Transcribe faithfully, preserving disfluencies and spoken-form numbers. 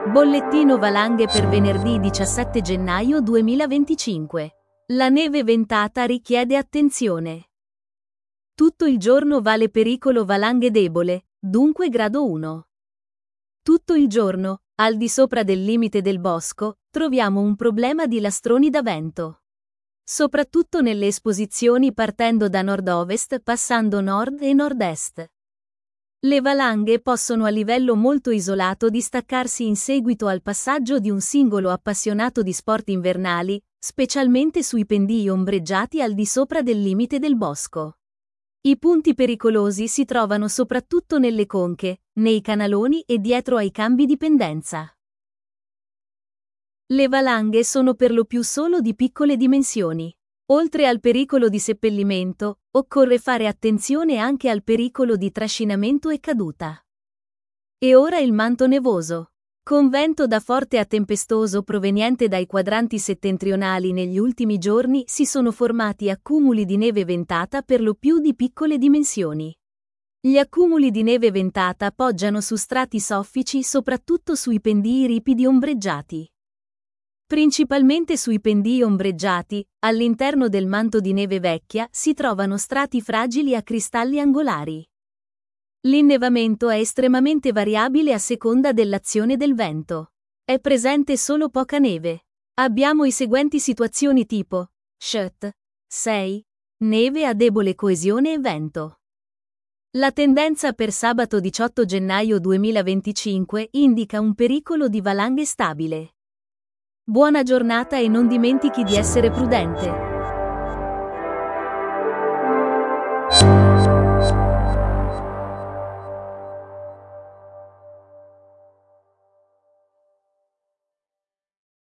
Bollettino valanghe per venerdì diciassette gennaio duemilaventicinque. La neve ventata richiede attenzione. Tutto il giorno vale pericolo valanghe debole, dunque grado uno. Tutto il giorno, al di sopra del limite del bosco, troviamo un problema di lastroni da vento. Soprattutto nelle esposizioni partendo da nord-ovest passando nord e nord-est. Le valanghe possono a livello molto isolato distaccarsi in seguito al passaggio di un singolo appassionato di sport invernali, specialmente sui pendii ombreggiati al di sopra del limite del bosco. I punti pericolosi si trovano soprattutto nelle conche, nei canaloni e dietro ai cambi di pendenza. Le valanghe sono per lo più solo di piccole dimensioni. Oltre al pericolo di seppellimento, occorre fare attenzione anche al pericolo di trascinamento e caduta. E ora il manto nevoso. Con vento da forte a tempestoso proveniente dai quadranti settentrionali negli ultimi giorni si sono formati accumuli di neve ventata per lo più di piccole dimensioni. Gli accumuli di neve ventata poggiano su strati soffici soprattutto sui pendii ripidi ombreggiati. Principalmente sui pendii ombreggiati, all'interno del manto di neve vecchia si trovano strati fragili a cristalli angolari. L'innevamento è estremamente variabile a seconda dell'azione del vento. È presente solo poca neve. Abbiamo i seguenti situazioni tipo S H T sei, neve a debole coesione e vento. La tendenza per sabato diciotto gennaio duemilaventicinque indica un pericolo di valanghe stabile. Buona giornata e non dimentichi di essere prudente.